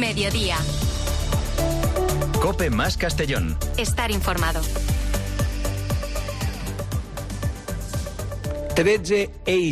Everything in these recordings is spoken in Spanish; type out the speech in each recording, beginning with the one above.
Mediodía. COPE más Castellón. Estar informado. 13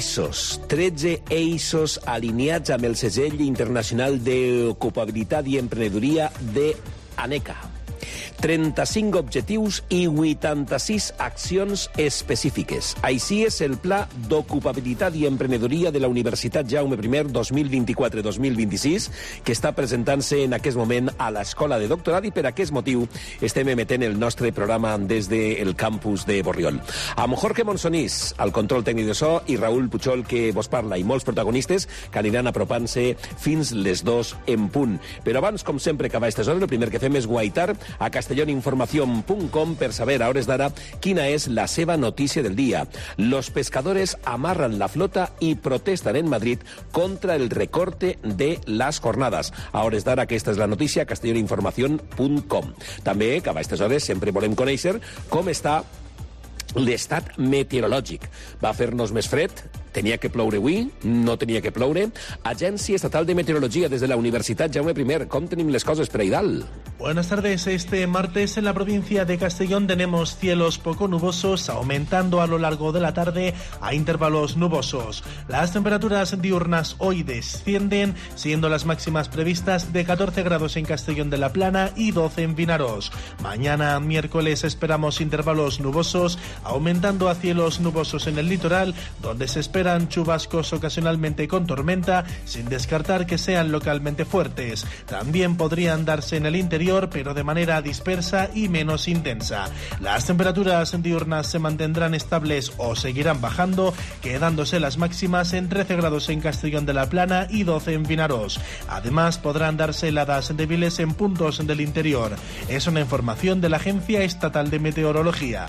EISOs alineats amb el segell internacional d'ocupabilitat i emprenedoria de ANECA. 35 objectius i 86 accions específiques. Així és el Pla d'Ocupabilitat i Emprenedoria de la Universitat Jaume I 2024-2026, que està presentant-se en aquest moment a l'Escola de Doctorat, i per aquest motiu estem emetent el nostre programa des del campus de Borriol. Amb Jorge Monsonís, al control tècnic de so, i Raül Puchol, que vos parla, i molts protagonistes que aniran apropant-se fins les 2 en punt. Però abans, com sempre, que va a aquestes hores, el primer que fem és guaitar a castelloninformación.com per saber a hores d'ara quina és la seva notícia del dia. Los pescadores amarran la flota y protestan en Madrid contra el recorte de las jornadas. A hores d'ara aquesta és la notícia, castelloninformación.com. També, que a aquestes hores, sempre volem conèixer com està l'estat meteorològic. Va fer-nos més fred? Tenia que ploure avui? No tenia que ploure? Agència Estatal de Meteorología desde la Universitat Jaume I. ¿Cómo tenim les coses per Aidal? Buenas tardes. Este martes en la provincia de Castellón tenemos cielos poco nubosos, aumentando a lo largo de la tarde a intervalos nubosos. Las temperaturas diurnas hoy descienden, siendo las máximas previstas de 14 grados en Castellón de la Plana y 12 en Vinaroz. Mañana, miércoles, esperamos intervalos nubosos, aumentando a cielos nubosos en el litoral, donde se esperan chubascos ocasionalmente con tormenta, sin descartar que sean localmente fuertes. También podrían darse en el interior, pero de manera dispersa y menos intensa. Las temperaturas diurnas se mantendrán estables o seguirán bajando, quedándose las máximas en 13 grados en Castellón de la Plana y 12 en Vinaroz. Además, podrán darse heladas débiles en puntos del interior. Es una información de la Agencia Estatal de Meteorología.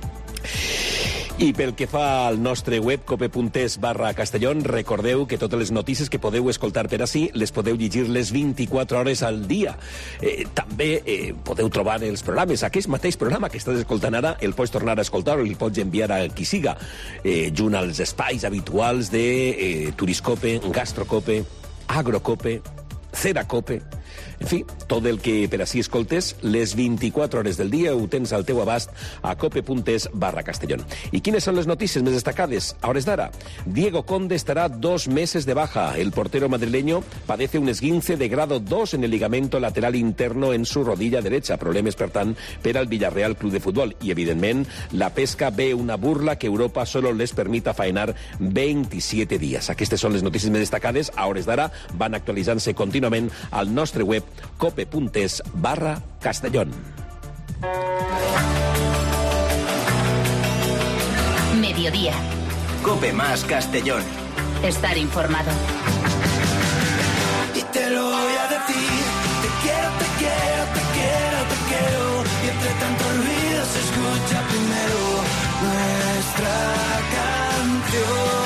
I pel que fa al nostre web, cope.es/Castellón, recordeu que totes les notícies que podeu escoltar per ací les podeu llegir les 24 hores al dia. També podeu trobar els programes. Aquest mateix programa que estàs escoltant ara el pots tornar a escoltar o el pots enviar a qui siga, junt als espais habituals de Turiscope, Gastrocope, Agrocope, Ceracope. En fi, tot el que per ací escoltes, les 24 hores del dia ho tens al teu abast a cope.es/Castellón. I quines són les notícies més destacades? A hores d'ara, Diego Conde estará 2 meses de baja. El portero madrileño padece un esguince de grado 2 en el ligamento lateral interno en su rodilla derecha. Problemes, per tant, per al Villarreal Club de Futbol. I, evidentment, la pesca ve una burla que Europa solo les permita faenar 27 dies. Aquestes són les notícies més destacades. A hores d'ara van actualitzant-se contínuament al nostre web cope.es/Castellón. Mediodía. COPE más Castellón. Estar informado. Y te lo voy a decir, te quiero, te quiero, te quiero, te quiero. Y entre tanto olvido se escucha primero nuestra canción.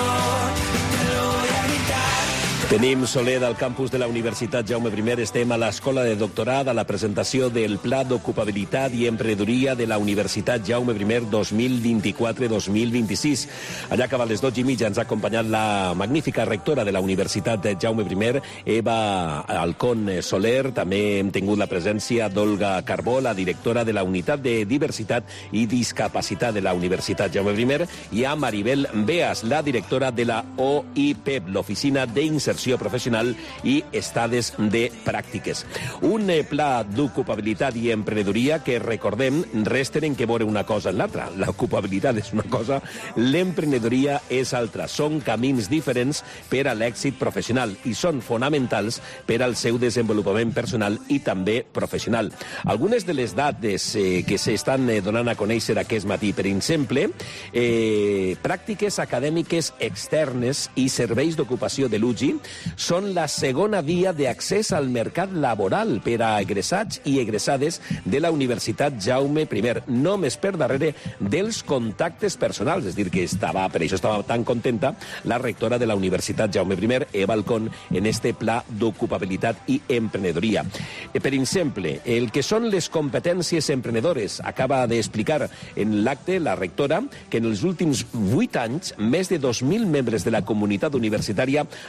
Tenim Soler al campus de la Universitat Jaume I. Estem a l'Escola de Doctorat a la presentació del Pla d'Ocupabilitat i Emprenedoria de la Universitat Jaume I 2024-2026. Allà que a les 12:30 ens ha acompanyat la magnífica rectora de la Universitat Jaume I, Eva Alcón Soler. També hem tingut la presència d'Olga Carbó, la directora de la Unitat de Diversitat i Discapacitat de la Universitat Jaume I, i a Maribel Beas, la directora de la OIPEP, l'Oficina d'Inserció Professional i Estades de Pràctiques. Un pla d'ocupabilitat i emprenedoria que, recordem, res tenen que veure una cosa en l'altra. L'ocupabilitat és una cosa, l'emprenedoria és altra. Són camins diferents per a l'èxit professional i són fonamentals per al seu desenvolupament personal i també professional. Algunes de les dades que s'estan donant a conèixer aquest matí, per exemple, pràctiques acadèmiques externes i serveis d'ocupació de l'UGI són la segona via d'accés al mercat laboral per a egressats i egressades de la Universitat Jaume I, només per darrere dels contactes personals. És a dir, que per això estava tan contenta la rectora de la Universitat Jaume I, Eva Alcón, en este pla d'ocupabilitat i emprenedoria. Per exemple, el que són les competències emprenedores. Acaba d'explicar en l'acte la rectora que en els últims 8 anys més de 2.000 membres de la comunitat universitària han participat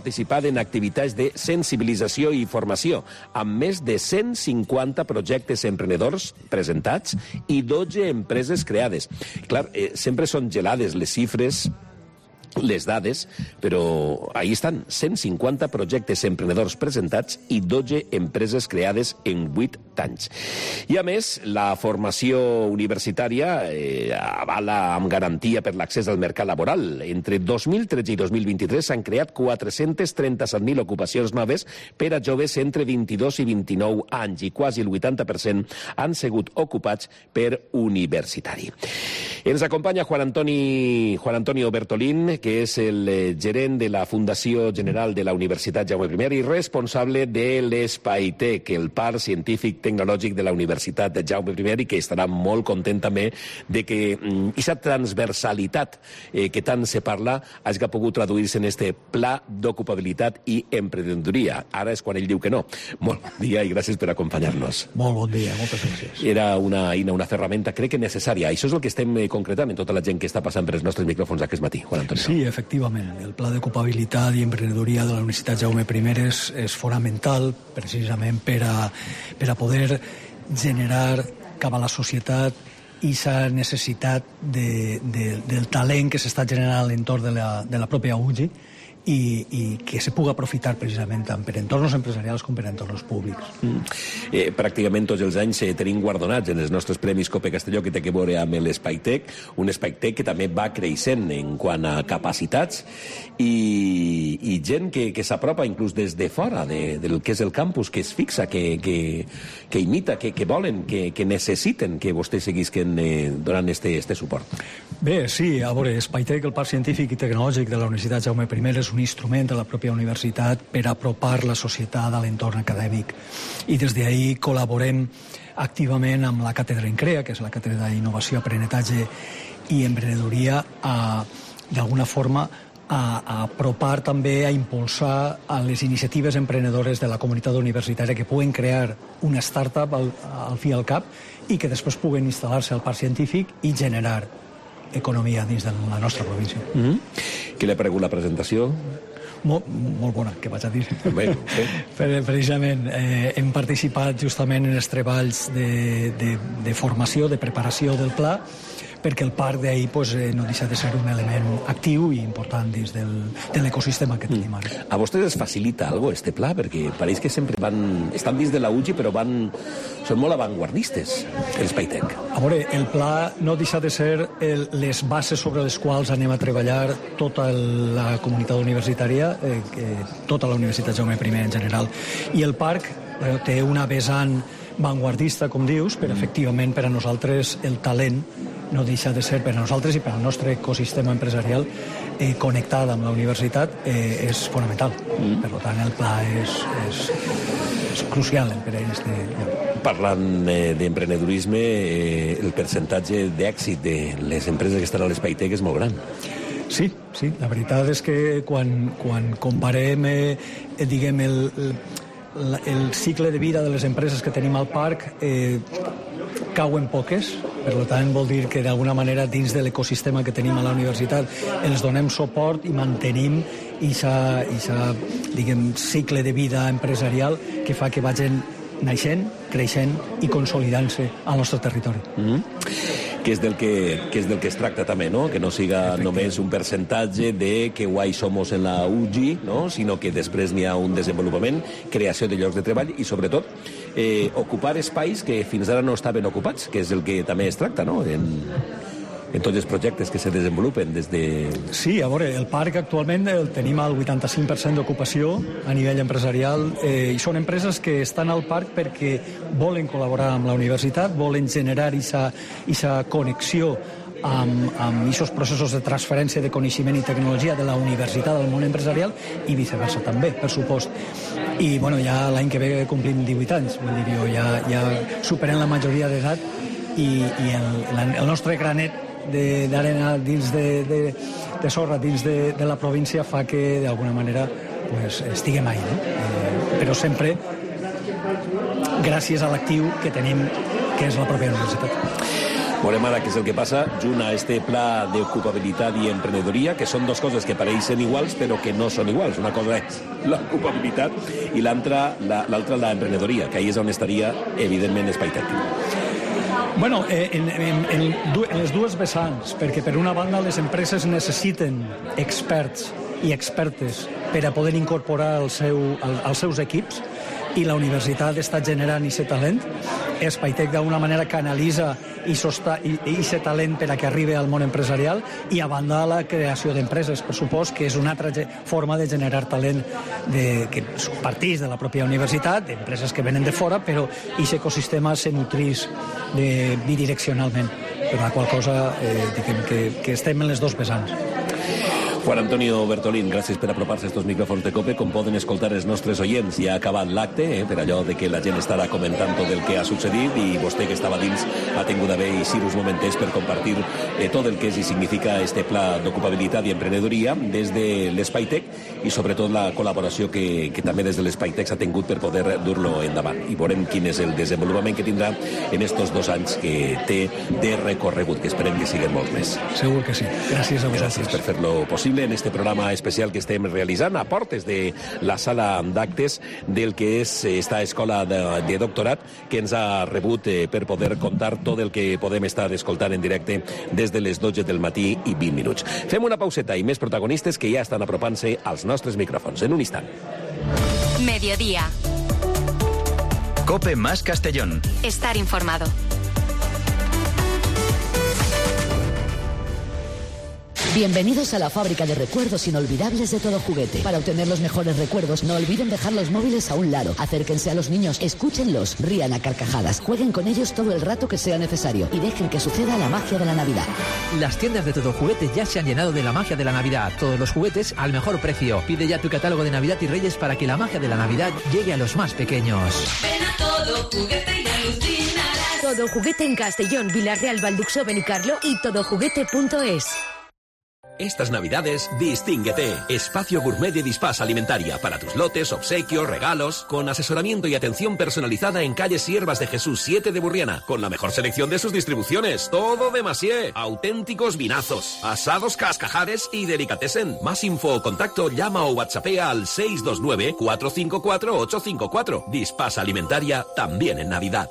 participat en activitats de sensibilització i formació, amb més de 150 projectes emprenedors presentats i 12 empreses creades. Clar, sempre són gelades les xifres, les dades, però ahí estan, 150 projectes emprenedors presentats i 12 empreses creades en 8 anys. I a més, la formació universitària avala amb garantia per l'accés al mercat laboral. Entre 2013 i 2023 s'han creat 437.000 ocupacions noves per a joves entre 22 i 29 anys i quasi el 80% han sigut ocupats per universitari. Ens acompanya Juan Antonio Bertolín, que és el gerent de la Fundació General de la Universitat Jaume I i responsable de l'Espaitec, el parc científic tecnològic de la Universitat de Jaume I, i que estarà molt content també de que aquesta transversalitat que tant se parla hagi pogut traduir-se en este pla d'ocupabilitat i emprenedoria. Ara és quan ell diu que no. Molt bon dia i gràcies per acompanyar-nos. Molt bon dia, moltes gràcies. Era una eina, una ferramenta, crec que necessària. Això és el que estem concretant en tota la gent que està passant per els nostres micròfons aquest matí, Juan Antonio. Sí, efectivament. El pla d'ocupabilitat i emprenedoria de la Universitat Jaume I és fonamental precisament per a poder generar cap a la societat aquesta necessitat del talent que s'està generant a l'entorn de la pròpia UGI i que se pugui aprofitar precisament tant per entorns empresarials com per entorns públics. Pràcticament tots els anys tenim guardonats en els nostres Premis Cope Castelló que té que veure amb l'Espaitec, un Espaitec que també va creixent en quant a capacitats i gent que s'apropa inclús des de fora del que és el campus, que es fixa, que imita, que volen, que necessiten que vostès seguisquen donant este suport. Bé, sí, a veure, Espaitec, el Parc Científic i Tecnològic de la Universitat Jaume I, és un instrument de la pròpia universitat per apropar la societat a l'entorn acadèmic. I des d'ahir col·laborem activament amb la Càtedra INCREA, que és la Càtedra d'Innovació, Aprenentatge i Emprenedoria, d'alguna forma a apropar també, a impulsar a les iniciatives emprenedores de la comunitat universitària que puguen crear una startup al fi i al cap i que després puguen instal·lar-se al parc científic i generar economia dins de la nostra província. Què li ha paregut la presentació? Molt bona, què vaig a dir. Bé, sí. Precisament hem participat justament en els treballs de formació, de preparació del pla, perquè el parc d'ahir no deixa de ser un element actiu i important dins de l'ecosistema que tenim ara. A vostès els facilita alguna cosa, este pla? Perquè pareix que sempre estan dins de la UGI, però són molt avantguardistes, els Espaitec. A veure, el pla no deixa de ser les bases sobre les quals anem a treballar tota la comunitat universitària, tota la Universitat Jaume I en general. I el parc té una vessant vanguardista, com dius, però efectivament per a nosaltres el talent no deixa de ser, per a nosaltres i per al nostre ecosistema empresarial connectat amb la universitat, és fonamental. Per tant, el pla és crucial per a aquest lloc. Parlant d'emprenedorisme, el percentatge d'èxit de les empreses que estan a l'Espaitec és molt gran. Sí, la veritat és que quan comparem diguem el cicle de vida de les empreses que tenim al parc, cauen poques, per tant vol dir que d'alguna manera dins de l'ecosistema que tenim a la universitat els donem suport i mantenim aquest cicle de vida empresarial que fa que vagin naixent, creixent i consolidant-se al nostre territori. Que és del que es tracta també, no? Que no siga només un percentatge de que guai somos en la UGI, no? Sinó que després n'hi ha un desenvolupament, creació de llocs de treball i, sobretot, ocupar espais que fins ara no estaven ocupats, que és el que també es tracta, no? En tots els projectes que se desenvolupen des de... Sí, a veure, el parc actualment el tenim al 85% d'ocupació a nivell empresarial i són empreses que estan al parc perquè volen col·laborar amb la universitat, volen generar aquesta connexió amb aquests processos de transferència de coneixement i tecnologia de la universitat al món empresarial i viceversa també, per supost. I bueno, ja l'any que ve complim 18 anys, vull dir, ja superem la majoria d'edat i el nostre granet d'arena dins de sorra dins de la província fa que d'alguna manera estiguem ahí, no? Però sempre gràcies a l'actiu que tenim, que és la pròpia universitat. Veurem ara què és el que passa junt a este pla d'ocupabilitat i emprenedoria, que són dues coses que pareixen iguals però que no són iguals. Una cosa és l'ocupabilitat i l'altra la emprenedoria, que ahí és on estaria evidentment Spaitek. Bueno, en les dues vessants, perquè per una banda les empreses necessiten experts i expertes per a poder incorporar als seus equips, i la universitat està generant aquest talent. Spaitek d'alguna manera canalitza aquest talent per a que arribi al món empresarial, i a banda la creació d'empreses, per supost, que és una altra forma de generar talent que partís de la pròpia universitat, d'empreses que venen de fora, però aquest ecosistema se nutrís bidireccionalment. Per la qual cosa diguem que estem en les dos vessants. Juan Antonio Bertolín, gràcies per apropar-se a estos micròfons de COPE. Com poden escoltar els nostres oients, ja ha acabat l'acte, per allò de que la gent estarà comentant tot el que ha succeït, i vostè que estava dins ha tingut d'haver eixir uns momentets per compartir tot el que és i significa este pla d'ocupabilitat i emprenedoria des de l'Spaitek, i sobretot la col·laboració que també des de l'Spaitek s'ha tingut per poder dur-lo endavant. I veurem quin és el desenvolupament que tindrà en estos 2 anys que té de recorregut, que esperem que siguin molts més. Segur que sí. Gràcies a vosaltres. Gràcies per fer-lo possible en este programa especial que estem realitzant a portes de la sala d'actes del que és esta escola de doctorat, que ens ha rebut per poder contar tot el que podem estar escoltant en directe des de les 12 del matí i 20 minuts. Fem una pauseta i més protagonistes que ja estan apropant-se als nostres micròfons. En un instant. Mediodía. COPE más Castellón. Estar informado. Bienvenidos a la fábrica de recuerdos inolvidables de Todo Juguete. Para obtener los mejores recuerdos, no olviden dejar los móviles a un lado. Acérquense a los niños, escúchenlos, rían a carcajadas, jueguen con ellos todo el rato que sea necesario y dejen que suceda la magia de la Navidad. Las tiendas de Todo Juguete ya se han llenado de la magia de la Navidad. Todos los juguetes al mejor precio. Pide ya tu catálogo de Navidad y Reyes para que la magia de la Navidad llegue a los más pequeños. Ven a Todo Juguete y alucinarás. Todo Juguete en Castellón, Villarreal, Valduxó, Benicarlo y todojuguete.es. Estas Navidades, distínguete. Espacio gourmet de Dispasa Alimentaria para tus lotes, obsequios, regalos, con asesoramiento y atención personalizada en calle Siervas de Jesús 7 de Burriana, con la mejor selección de sus distribuciones. Todo de Masier, auténticos vinazos, asados cascajares y delicatessen. Más info o contacto, llama o whatsappea al 629-454-854. Dispasa Alimentaria, también en Navidad.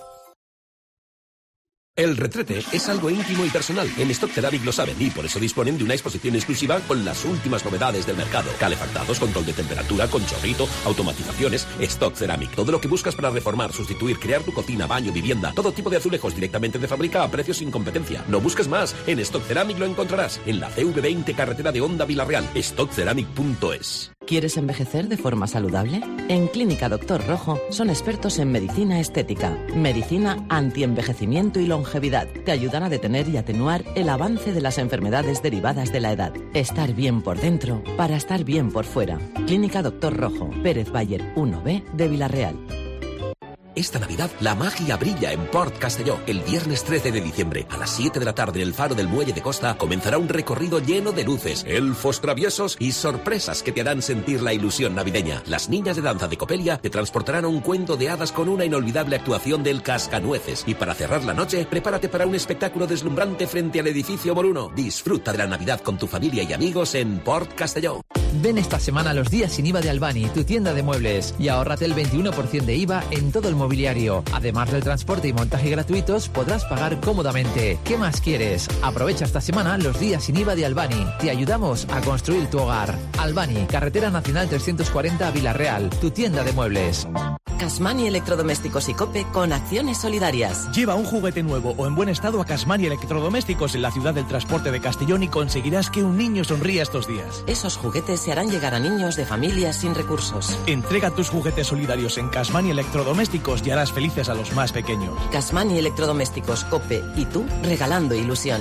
El retrete es algo íntimo y personal. En Stock Ceramic lo saben y por eso disponen de una exposición exclusiva con las últimas novedades del mercado. Calefactados, control de temperatura, con chorrito, automatizaciones. Stock Ceramic. Todo lo que buscas para reformar, sustituir, crear tu cocina, baño, vivienda. Todo tipo de azulejos directamente de fábrica a precios sin competencia. No busques más. En Stock Ceramic lo encontrarás. En la CV20 carretera de Onda Villarreal. StockCeramic.es. ¿Quieres envejecer de forma saludable? En Clínica Doctor Rojo son expertos en medicina estética, medicina antienvejecimiento y longevidad. Te ayudan a detener y atenuar el avance de las enfermedades derivadas de la edad. Estar bien por dentro para estar bien por fuera. Clínica Doctor Rojo, Pérez Bayer 1B de Villarreal. Esta Navidad la magia brilla en Port Castelló. El viernes 13 de diciembre a las 7 de la tarde en el faro del Muelle de Costa comenzará un recorrido lleno de luces, elfos traviesos y sorpresas que te harán sentir la ilusión navideña. Las niñas de danza de Copelia te transportarán a un cuento de hadas con una inolvidable actuación del Cascanueces. Y para cerrar la noche, prepárate para un espectáculo deslumbrante frente al edificio Moruno. Disfruta de la Navidad con tu familia y amigos en Port Castelló. Ven esta semana a los días sin IVA de Albani, tu tienda de muebles, y ahórrate el 21% de IVA en todo el mobiliario. Además del transporte y montaje gratuitos, podrás pagar cómodamente. ¿Qué más quieres? Aprovecha esta semana los días sin IVA de Albani. Te ayudamos a construir tu hogar. Albani, Carretera Nacional 340 Villarreal, tu tienda de muebles. Casmani Electrodomésticos y Cope con acciones solidarias. Lleva un juguete nuevo o en buen estado a Casmani Electrodomésticos en la ciudad del transporte de Castellón y conseguirás que un niño sonría estos días. Esos juguetes se harán llegar a niños de familias sin recursos. Entrega tus juguetes solidarios en Casmani Electrodomésticos y harás felices a los más pequeños. Casmani Electrodomésticos, Cope y tú regalando ilusión.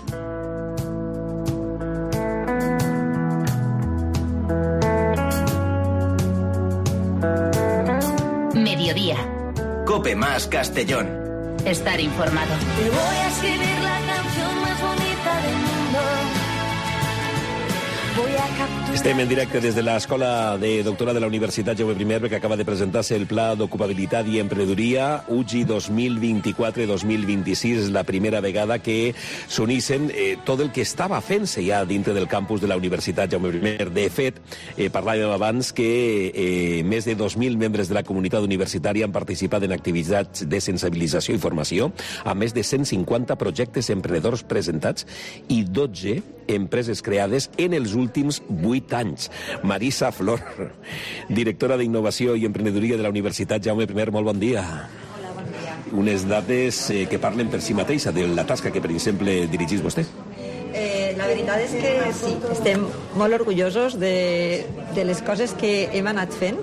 Mediodía. COPE más Castellón. Estar informado. Te voy a escribir la canción más bonita del mundo. Voy a Estem en directe des de l'Escola de Doctora de la Universitat Jaume I, que acaba de presentar-se el Pla d'Ocupabilitat i Emprenedoria UGI 2024-2026. És la primera vegada que s'unissin tot el que estava fent-se ja dintre del campus de la Universitat Jaume I. De fet, parlàvem abans que més de 2.000 membres de la comunitat universitària han participat en activitats de sensibilització i formació, amb més de 150 projectes emprenedors presentats i 12 empreses creades en els últims 8 anys. Marisa Flor, directora d'Innovació i Emprenedoria de la Universitat Jaume I, molt bon dia. Hola, bon dia. Unes dades que parlen per si mateixa de la tasca que, per exemple, dirigís vostè. La veritat és que sí, estem molt orgullosos de les coses que hem anat fent.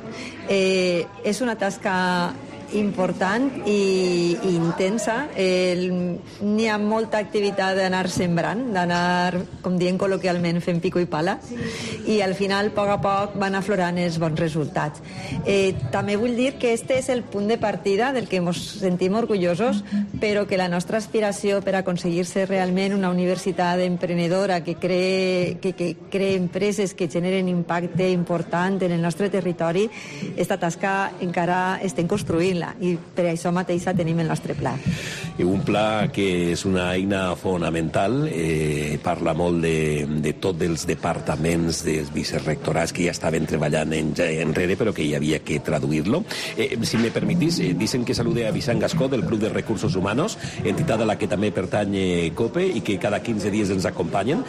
És una tasca important i intensa. N'hi ha molta activitat d'anar sembrant, d'anar, com diem col·loquialment, fent pico i pala, i al final, a poc van aflorant els bons resultats. També vull dir que este és el punt de partida del que ens sentim orgullosos, però que la nostra aspiració per aconseguir ser realment una universitat emprenedora que cree empreses que generen impacte important en el nostre territori, esta tasca encara estem construint i per això mateixa tenim el nostre pla. Un pla que és una eina fonamental, parla molt de tots els departaments, dels vicerrectorats que ja estaven treballant enrere, però que hi havia que traduir-lo. Si me permitís, dicen que salude a Vicent Gascó del Club de Recursos Humanos, entitat a la que també pertany COPE i que cada 15 dies ens acompanyen.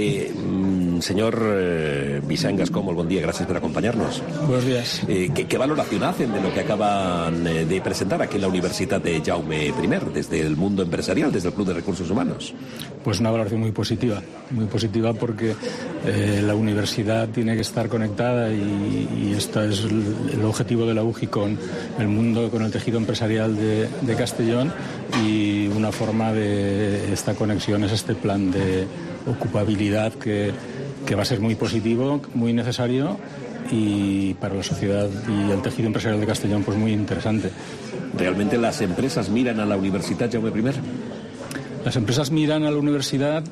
Señor Vicent Gascó, molt bon dia, gràcies per acompanyar-nos. Buenos días. ¿Qué valoración hacen de lo que acaban de presentar aquí en la Universidad de Jaume I, desde el mundo empresarial, desde el Club de Recursos Humanos? Pues una valoración muy positiva porque la universidad tiene que estar conectada y este es el objetivo de la UGI con el mundo, con el tejido empresarial de Castellón, y una forma de esta conexión es este plan de ocupabilidad que va a ser muy positivo, muy necesario, y para la sociedad y el tejido empresarial de Castellón pues muy interesante. ¿Realmente las empresas miran a la Universidad Jaume I? Las empresas miran a la universidad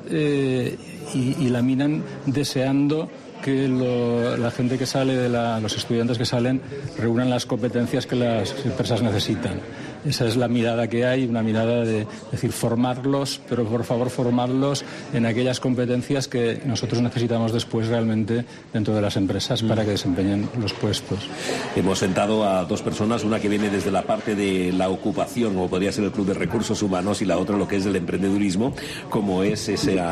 y la miran deseando que la gente que sale, los estudiantes que salen, reúnan las competencias que las empresas necesitan. Esa es la mirada que hay, una mirada de decir, formarlos, pero por favor formarlos en aquellas competencias que nosotros necesitamos después realmente dentro de las empresas para que desempeñen los puestos. Hemos sentado a dos personas, una que viene desde la parte de la ocupación, como podría ser el Club de Recursos Humanos, y la otra lo que es el emprendedurismo, como es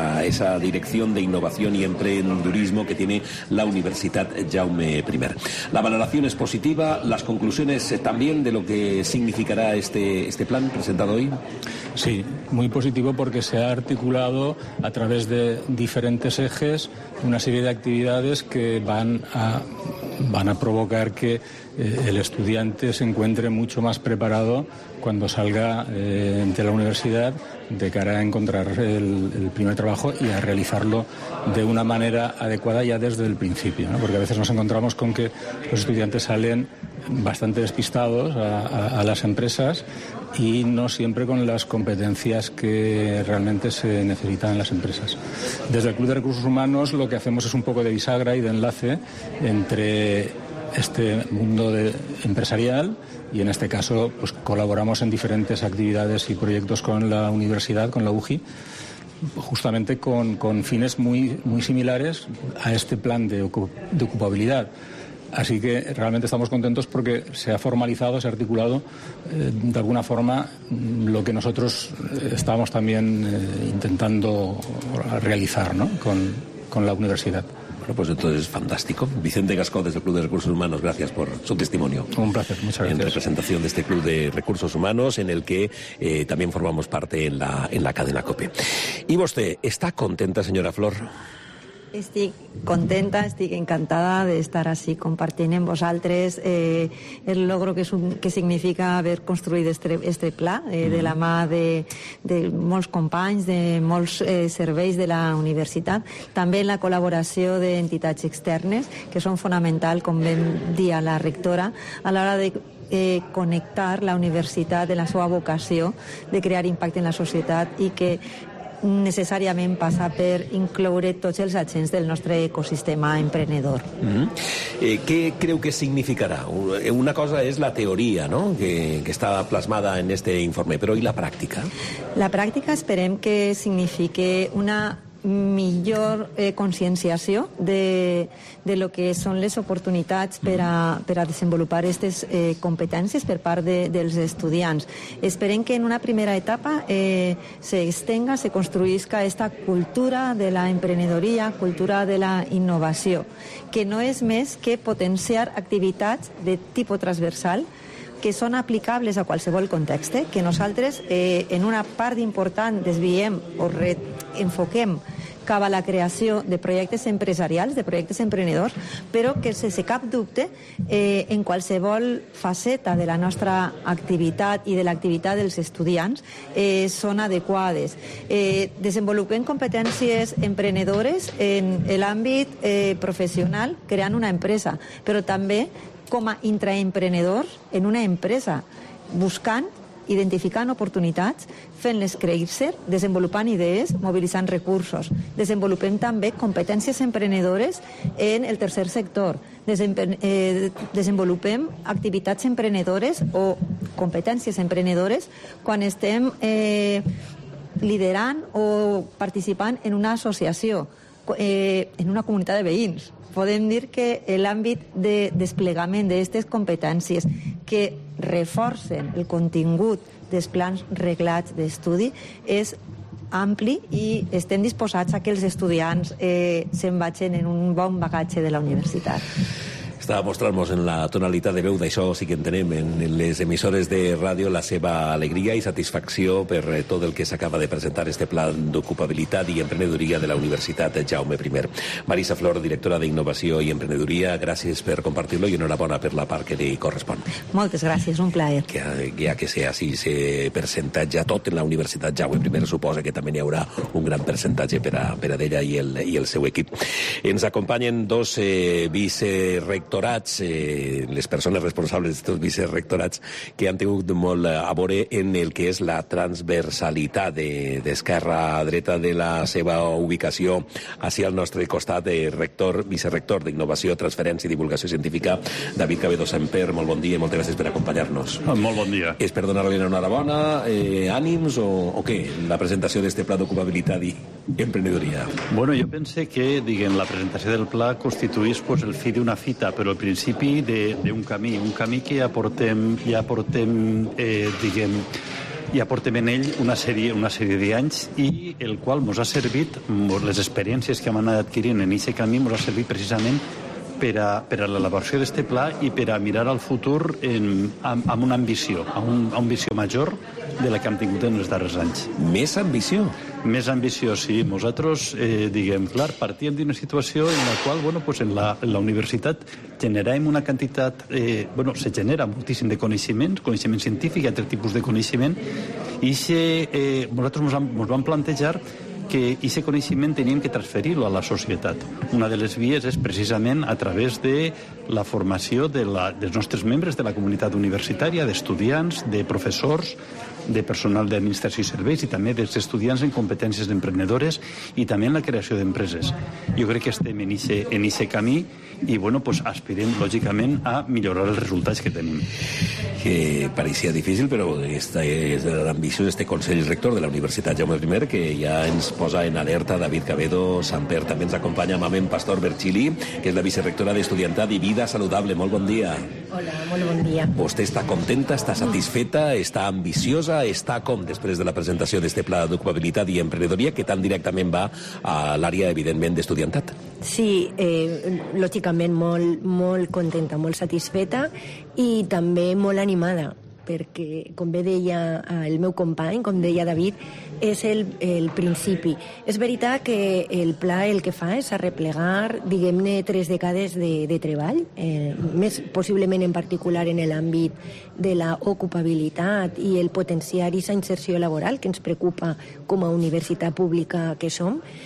esa dirección de innovación y emprendedurismo que tiene la Universitat Jaume I. La valoración es positiva, las conclusiones también de lo que significará este plan presentado hoy. Sí, muy positivo porque se ha articulado a través de diferentes ejes una serie de actividades que van a provocar que el estudiante se encuentre mucho más preparado cuando salga de la universidad de cara a encontrar el primer trabajo y a realizarlo de una manera adecuada ya desde el principio, ¿no? Porque a veces nos encontramos con que los estudiantes salen bastante despistados a las empresas y no siempre con las competencias que realmente se necesitan en las empresas. Desde el Club de Recursos Humanos lo que hacemos es un poco de bisagra y de enlace entre este mundo empresarial, y en este caso pues colaboramos en diferentes actividades y proyectos con la universidad, con la UGI, justamente con fines muy similares a este plan de ocupabilidad. Así que realmente estamos contentos porque se ha formalizado, se ha articulado de alguna forma lo que nosotros estábamos también intentando realizar, ¿no? con la universidad. Bueno, pues entonces es fantástico. Vicente Gascó, desde el Club de Recursos Humanos, gracias por su testimonio. Un placer, muchas gracias. En representación de este Club de Recursos Humanos, en el que también formamos parte en la cadena COPE. ¿Y usted está contenta, señora Flor? Estic contenta, estic encantada d'estar així compartint amb vosaltres el logro que significa haver construït este pla de la mà de molts companys, de molts serveis de la universitat, també en la col·laboració d'entitats externes que són fonamental, com vam dir a la rectora, a l'hora de connectar la universitat en la seva vocació de crear impacte en la societat i que necessàriament passa per incloure tots els agents del nostre ecosistema emprenedor. ¿Qué creu que significará? Una cosa es la teoría, ¿no?, que está plasmada en este informe, però ¿y la pràctica? La pràctica esperem que signifique una millor conscienciació de lo que són les oportunitats per a desenvolupar aquestes competències per part dels estudiants. Esperem que en una primera etapa se construïsca aquesta cultura de la emprenedoria, cultura de la innovació, que no és més que potenciar activitats de tipus transversal que són aplicables a qualsevol context, que nosaltres en una part important desviem o enfoquem cap a la creació de projectes empresarials, de projectes emprenedors, però que sense cap dubte en qualsevol faceta de la nostra activitat i de l'activitat dels estudiants són adequades. Desenvolupem competències emprenedores en l'àmbit professional creant una empresa, però també com a intraemprenedors en una empresa, buscant, identificant oportunitats, fent-les créixer, desenvolupant idees, mobilitzant recursos. Desenvolupem també competències emprenedores en el tercer sector. Desenvolupem activitats emprenedores o competències emprenedores quan estem liderant o participant en una associació, en una comunitat de veïns. Podem dir que l'àmbit de desplegament d'aquestes competències que reforcen el contingut dels plans reglats d'estudi és ampli i estem disposats a que els estudiants se'n vagin en un bon bagatge de la universitat. Està mostrant-nos en la tonalitat de veu, d'això sí que entenem, en les emissores de ràdio, la seva alegria i satisfacció per tot el que s'acaba de presentar este pla d'ocupabilitat i emprenedoria de la Universitat Jaume I. Marisa Flor, directora d'Innovació i Emprenedoria, gràcies per compartir-lo i enhorabona per la part que li correspon. Moltes gràcies, un plaer. Ja que sea així, ese percentatge tot en la Universitat Jaume I suposa que també n'hi haurà un gran percentatge per a d'ella i el seu equip. Ens acompanyen dos vicerectors, les persones responsables d'aquests vicerectorats que han tingut molt a veure en el que és la transversalitat d'esquerra a dreta de la seva ubicació hacia el nostre costat, vicerector d'Innovació, Transferència i Divulgació Científica, David Cabedo Samper. Molt bon dia i moltes gràcies per acompanyar-nos. Molt bon dia. És per donar-li enhorabona, ànims o què? La presentació d'aquest pla d'ocupabilitat i emprenedoria. Bueno, jo pense que, la presentació del pla constituís el fi d'una fita, però el principi d'un camí, que ja portem en ell una sèrie d'anys i el qual ens ha servit, les experiències que hem anat adquirint en aquest camí ens ha servit precisament per a l'elaboració d'aquest pla i per a mirar al futur amb una ambició, amb una visió major de la que hem tingut en els darrers anys. Més ambició? Més ambició, sí. Nosaltres, partíem d'una situació en la qual, en la universitat generàvem una quantitat, se genera moltíssim de coneixement científic, altres tipus de coneixement, i nosaltres ens vam plantejar que aquest coneixement teníem que transferir-lo a la societat. Una de les vies és precisament a través de la formació dels nostres membres de la comunitat universitària, d'estudiants, de professors, de personal d'administració i serveis i també dels estudiants en competències emprenedores i també en la creació d'empreses. Jo crec que estem en aquest camí i aspirem, lògicament, a millorar els resultats que tenim. Que pareixia difícil, però esta és l'ambició d'este Consell Rector de la Universitat Jaume I, que ja ens posa en alerta. David Cabedo Samper. També ens acompanya Mamen Pastor Berchili, que és la vicerectora d'Estudiantat i Vida Saludable. Molt bon dia. Hola, molt bon dia. Vostè està contenta, està satisfeta, està ambiciosa, està com després de la presentació d'este pla d'ocupabilitat i emprenedoria que tan directament va a l'àrea, evidentment, d'estudiantat? Sí, lògicament molt contenta, molt satisfeta i també molt animada, perquè, com bé deia el meu company, com deia David, és el principi. És veritat que el pla el que fa és arreplegar, diguem-ne, 3 dècades de treball, més possiblement en particular en l'àmbit de l'ocupabilitat i el potenciar aquesta inserció laboral que ens preocupa com a universitat pública que som.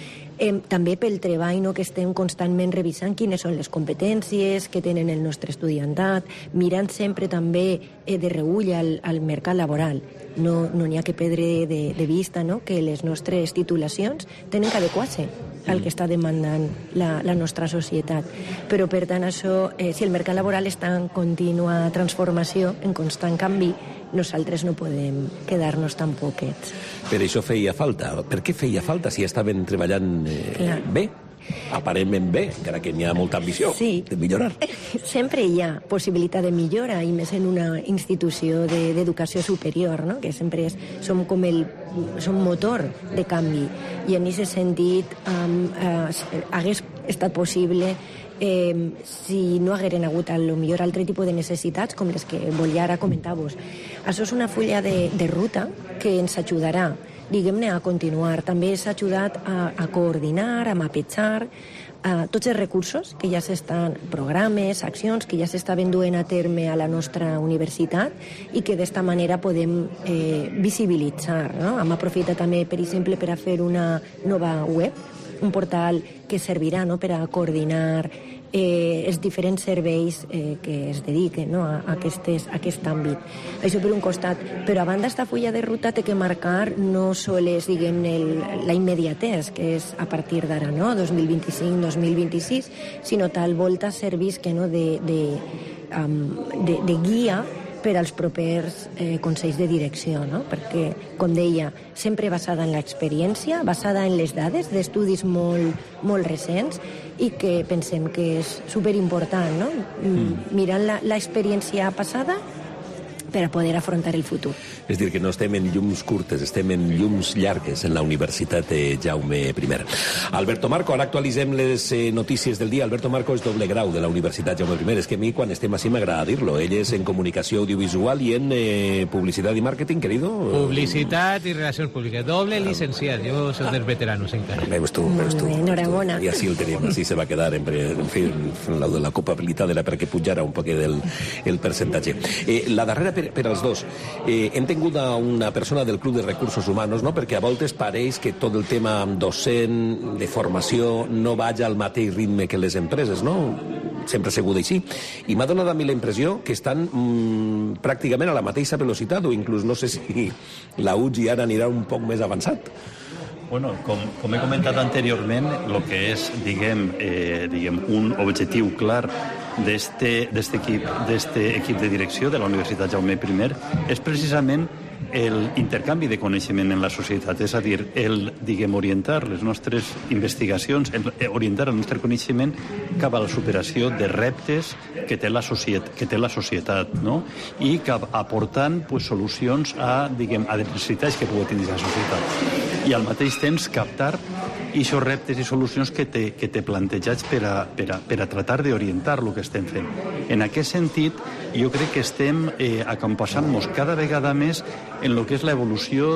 També pel treball, no?, que estem constantment revisant quines són les competències que tenen el nostre estudiantat, mirant sempre també de reull al mercat laboral. No n'hi ha que perdre de vista, no?, que les nostres titulacions tenen que adequar-se al que està demandant la nostra societat. Però, per tant, això, si el mercat laboral està en contínua transformació, en constant canvi, nosaltres no podem quedar-nos tan poquets. Per això feia falta. Per què feia falta si estaven treballant bé? Aparentment bé, encara que n'hi ha molta ambició de millorar. Sempre hi ha possibilitat de millora, i més en una institució d'educació superior, no?, que sempre som motor de canvi. I en aquest sentit hagués estat possible si no hagueren hagut potser altre tipus de necessitats com les que volia ara comentar-vos. Això és una fulla de ruta que ens ajudarà, diguem-ne, a continuar. També s'ha ajudat a coordinar, a mapejar tots els recursos que ja s'estan, programes, accions que ja s'estaven duent a terme a la nostra universitat i que d'esta manera podem visibilitzar, no? Hem aprofitat també, per exemple, per a fer una nova web, un portal que servirà, no?, per a coordinar els diferents serveis que es dediquen, no?, a aquest àmbit. Això per un costat. Però a banda d'esta fulla de ruta té que marcar no sols, diguem-ne, la immediatesa, que és a partir d'ara, no?, 2025-2026, sinó tal volta servís que no de guia per als propers consells de direcció, no? Perquè, com deia, sempre basada en l'experiència, basada en les dades d'estudis molt recents i que pensem que és superimportant, no? Mirant l'experiència passada per a poder afrontar el futur. És dir, que no estem en llums curtes, estem en llums llargues en la Universitat Jaume I. Alberto Marco, ara actualitzem les notícies del dia. Alberto Marco és doble grau de la Universitat Jaume I. És que a mi, quan estem així, m'agrada dir-lo. Ell és en comunicació audiovisual i en publicitat i màrqueting, querido. Publicitat i relacions públiques. Doble licenciat. Jo soc dels veteranos encara. Veus tu. Enhorabona. I així el tenim, així se va quedar. En fi, la culpabilitat era perquè pujara un poc el percentatge. La darrera per als dos. Hem tingut una persona del Club de Recursos Humanos, no?, perquè a voltes pareix que tot el tema docent, de formació, no vaja al mateix ritme que les empreses, no? Sempre ha sigut així. I m'ha donat a mi la impressió que estan pràcticament a la mateixa velocitat, o inclús no sé si la UGI ara anirà un poc més avançat. Bueno, com he comentat anteriorment, el que és, diguem, un objectiu clar d'este equip de direcció de la Universitat Jaume I és precisament l'intercanvi de coneixement en la societat, és a dir, orientar les nostres investigacions, orientar el nostre coneixement cap a la superació de reptes que té la societat, no? I cap aportant solucions a necessitats que pugui tenir la societat. I al mateix temps captar aquests reptes i solucions que té plantejats per a tratar d'orientar el que estem fent. En aquest sentit, jo crec que estem acompassant-nos cada vegada més en el que és l'evolució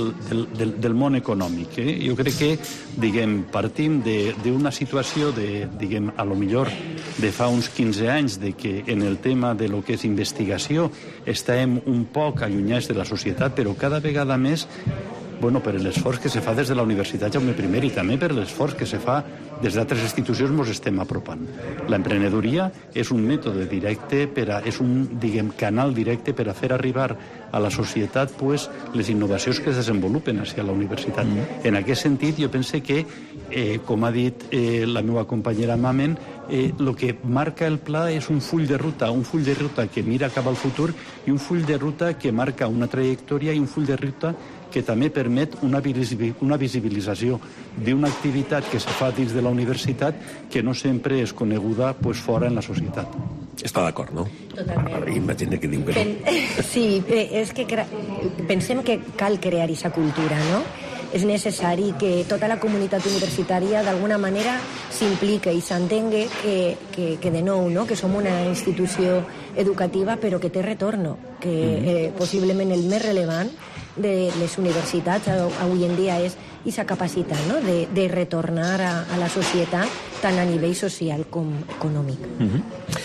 del món econòmic. Jo crec que, partim d'una situació a lo millor de fa uns 15 anys, de que en el tema de lo que és investigació estàvem un poc allunyats de la societat, però cada vegada més per l'esforç que se fa des de la Universitat Jaume I i també per l'esforç que se fa des d'altres institucions ens estem apropant. L'emprenedoria és un mètode directe, és un canal directe per a fer arribar a la societat les innovacions que es desenvolupen a la universitat. En aquest sentit, jo penso que, com ha dit la meva companyera Mamen, el que marca el pla és un full de ruta que mira cap al futur i un full de ruta que marca una trajectòria i un full de ruta que també permet una visibilització d'una activitat que se fa dins de la universitat que no sempre és coneguda fora en la societat. Està d'acord, no? Totalment. Imagina que diu que no. Sí, és que pensem que cal crear aquesta cultura, no? És necessari que tota la comunitat universitària d'alguna manera s'implique i s'entengui que de nou, no? Que som una institució educativa però que té retorn, que possiblement el més rellevant de les universitats avui en dia és aquesta capacitat, no?, de retornar a la societat tant a nivell social com econòmic.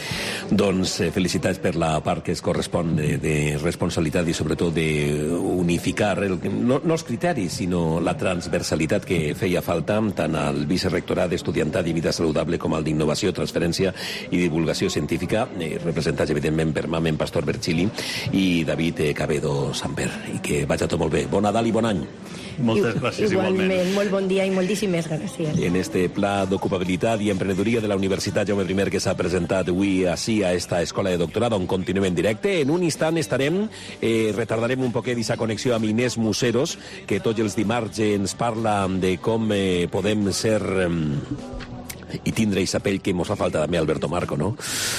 Doncs felicitats per la part que es correspon de responsabilitat i sobretot d'unificar no els criteris, sinó la transversalitat que feia falta tant al vicerrectorat d'Estudiantat i Vida Saludable com al d'Innovació, Transferència i Divulgació Científica, representats evidentment per Mamen Pastor Berchili i David Cabedo Samper. I que vagi tot molt bé. Bon Nadal i bon any. Moltes gràcies, igualment. Molt bon dia i moltíssimes gràcies. En este pla d'ocupabilitat i emprenedoria de la Universitat Jaume I que s'ha presentat avui així a esta escola de doctorat on continuem en directe. En un instant estarem, retardarem un poquet aquesta connexió amb Inés Museros, que tots els dimarts ens parla de com podem ser... y tindre esa pell que nos ha falta también Alberto Marco, ¿no?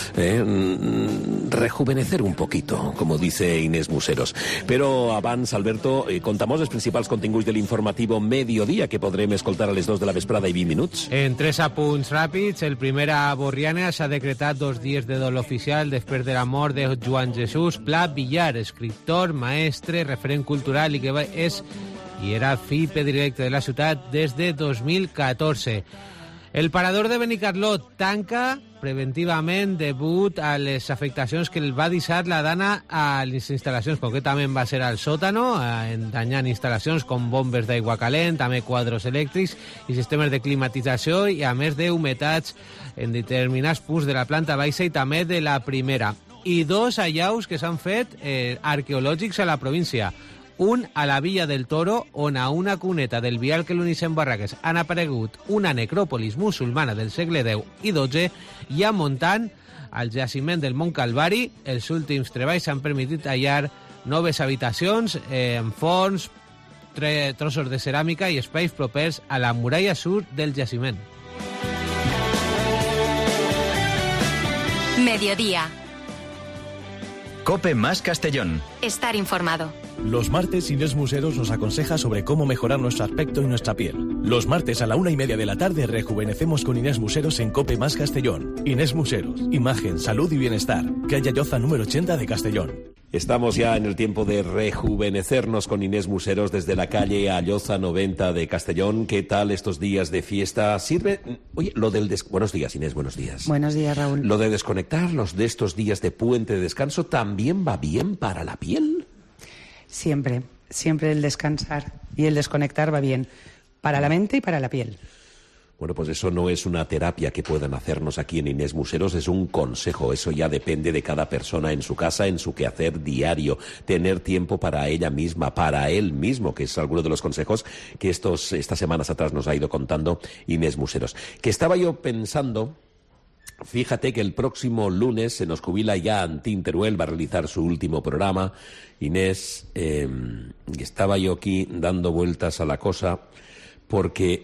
Rejuvenecer un poquito, como dice Inés Museros. Pero abans, Alberto, contamos els principals continguts de l'informatiu Mediodía que podrem escoltar a les 2 de la vesprada i 20 minuts. En 3 apunts ràpids, el primer a Borriana s'ha decretat 2 dies de dol oficial després de la mort de Joan Jesús Pla Villar, escriptor, maestre, referent cultural i que era fill predilecte de la ciutat des de 2014. El parador de Benicarló tanca preventivament degut a les afectacions que el va deixar la dana a les instal·lacions. Concretament va ser al sòtano, danyant instal·lacions com bombes d'aigua calent, també quadros elèctrics i sistemes de climatització i a més d'humetats en determinats punts de la planta baixa i també de la primera. I 2 allaus que s'han fet arqueològics a la província. Un a la Villa del Toro, on a una cuneta del vial que l'uneix en Barraques han aparegut una necròpolis musulmana del segle X i XII, i a Montant, al jaciment del Mont Calvari, els últims treballs han permitit tallar noves habitacions amb forns, trossos de ceràmica i espais propers a la muralla sud del jaciment. Mediodía. Cope más Castellón. Estar informado. Los martes Inés Museros nos aconseja sobre cómo mejorar nuestro aspecto y nuestra piel. Los martes a la 1:30 de la tarde rejuvenecemos con Inés Museros en Cope más Castellón. Inés Museros, imagen, salud y bienestar. Calle Lloza número 80 de Castellón. Estamos ya en el tiempo de rejuvenecernos con Inés Museros desde la calle Alloza 90 de Castellón. ¿Qué tal estos días de fiesta? ¿Sirve? Oye, lo del... Buenos días, Inés, buenos días. Buenos días, Raúl. ¿Lo de desconectarnos de estos días de puente de descanso también va bien para la piel? Siempre el descansar y el desconectar va bien para la mente y para la piel. Bueno, pues eso no es una terapia que puedan hacernos aquí en Inés Museros, es un consejo. Eso ya depende de cada persona en su casa, en su quehacer diario. Tener tiempo para ella misma, para él mismo, que es alguno de los consejos que estas semanas atrás nos ha ido contando Inés Museros. Que estaba yo pensando... Fíjate que el próximo lunes se nos jubila ya Antín Teruel, va a realizar su último programa. Inés, y estaba yo aquí dando vueltas a la cosa porque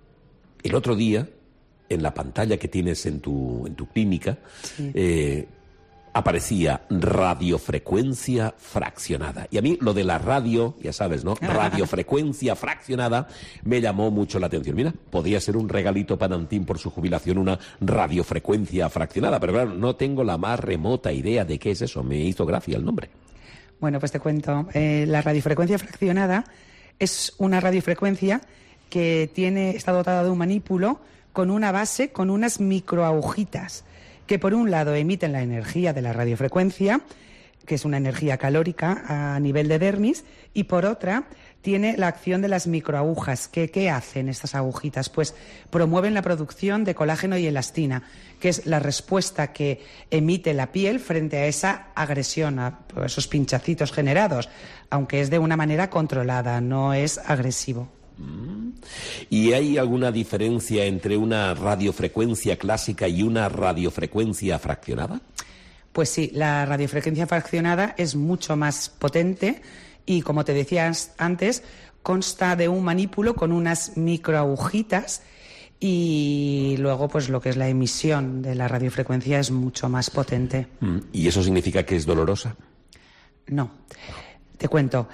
el otro día, en la pantalla que tienes en tu clínica, sí, aparecía radiofrecuencia fraccionada. Y a mí lo de la radio, ya sabes, ¿no? Radiofrecuencia fraccionada me llamó mucho la atención. Mira, podía ser un regalito para Antín por su jubilación, una radiofrecuencia fraccionada. Pero claro, no tengo la más remota idea de qué es eso. Me hizo gracia el nombre. Bueno, pues te cuento. La radiofrecuencia fraccionada es una radiofrecuencia que está dotada de un manípulo con una base, con unas microagujitas, que por un lado emiten la energía de la radiofrecuencia, que es una energía calórica a nivel de dermis, y por otra tiene la acción de las microagujas. ¿Qué hacen estas agujitas? Pues promueven la producción de colágeno y elastina, que es la respuesta que emite la piel frente a esa agresión, a esos pinchacitos generados, aunque es de una manera controlada, no es agresivo. ¿Y hay alguna diferencia entre una radiofrecuencia clásica y una radiofrecuencia fraccionada? Pues sí, la radiofrecuencia fraccionada es mucho más potente y, como te decía antes, consta de un manípulo con unas microagujitas y luego pues lo que es la emisión de la radiofrecuencia es mucho más potente. ¿Y eso significa que es dolorosa? No, te cuento.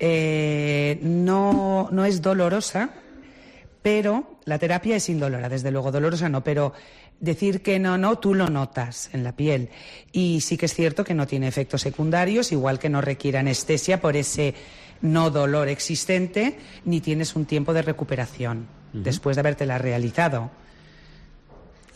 No es dolorosa, pero la terapia es indolora, desde luego. Dolorosa no, pero decir que no, tú lo notas en la piel. Y sí que es cierto que no tiene efectos secundarios, igual que no requiere anestesia por ese no dolor existente, ni tienes un tiempo de recuperación después de habértela realizado.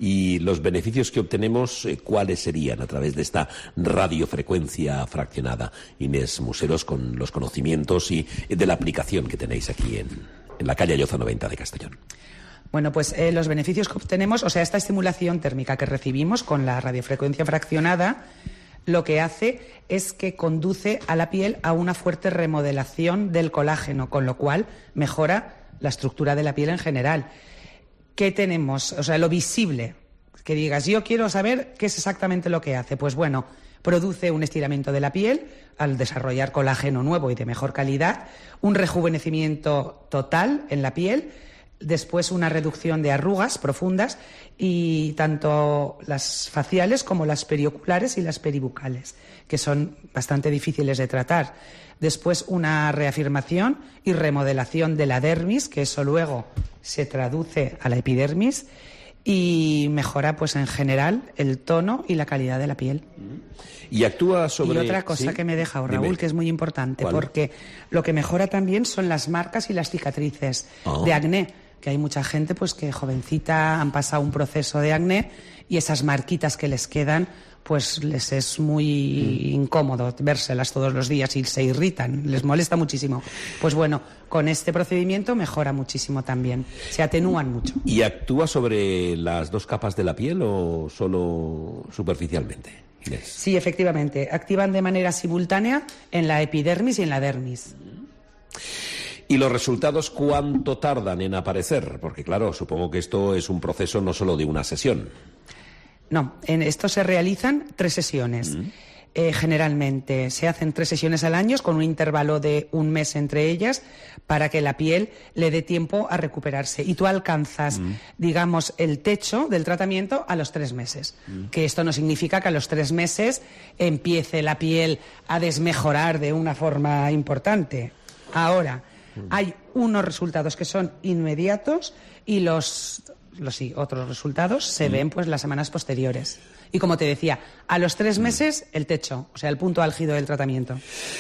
Y los beneficios que obtenemos, ¿cuáles serían a través de esta radiofrecuencia fraccionada? Inés Museros, con los conocimientos y de la aplicación que tenéis aquí en la calle Alloza 90 de Castellón. Bueno, pues los beneficios que obtenemos, o sea, esta estimulación térmica que recibimos con la radiofrecuencia fraccionada, lo que hace es que conduce a la piel a una fuerte remodelación del colágeno, con lo cual mejora la estructura de la piel en general. ¿Qué tenemos? O sea, lo visible, que digas, yo quiero saber qué es exactamente lo que hace. Pues bueno, produce un estiramiento de la piel al desarrollar colágeno nuevo y de mejor calidad, un rejuvenecimiento total en la piel, después una reducción de arrugas profundas y tanto las faciales como las perioculares y las peribucales, que son bastante difíciles de tratar. Después una reafirmación y remodelación de la dermis, que eso luego se traduce a la epidermis y mejora pues en general el tono y la calidad de la piel. Y actúa sobre... Y otra cosa que me he dejado, Raúl, Dime. que es muy importante, ¿Cuál? porque lo que mejora también son las marcas y las cicatrices de acné, que hay mucha gente pues que jovencita han pasado un proceso de acné y esas marquitas que les quedan pues les es muy incómodo vérselas todos los días y se irritan, les molesta muchísimo. Pues bueno, con este procedimiento mejora muchísimo también, se atenúan mucho. ¿Y actúa sobre las dos capas de la piel o solo superficialmente, Inés? Sí, efectivamente, activan de manera simultánea en la epidermis y en la dermis. ¿Y los resultados cuánto tardan en aparecer? Porque claro, supongo que esto es un proceso no solo de una sesión. No, en esto se realizan 3 sesiones. Generalmente se hacen 3 sesiones al año con un intervalo de 1 mes entre ellas para que la piel le dé tiempo a recuperarse. Y tú alcanzas, digamos, el techo del tratamiento a los 3 meses. Que esto no significa que a los 3 meses empiece la piel a desmejorar de una forma importante. Ahora, hay unos resultados que son inmediatos y los otros resultados se ven pues las semanas posteriores. Y como te decía, a los 3 meses el techo, o sea, el punto álgido del tratamiento.